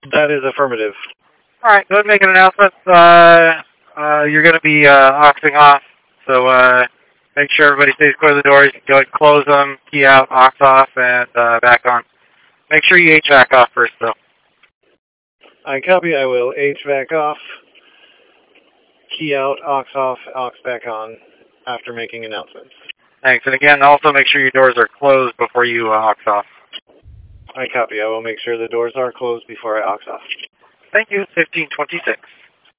That is affirmative. All right, go ahead and make an announcement. You're going to be auxing off, so make sure everybody stays clear of the doors. Go ahead and close them, key out, aux off, and back on. Make sure you HVAC off first, though. I copy. I will HVAC off, key out, aux off, aux back on after making announcements. Thanks. And again, also make sure your doors are closed before you aux off. I copy. I will make sure the doors are closed before I aux off. Thank you. 1526.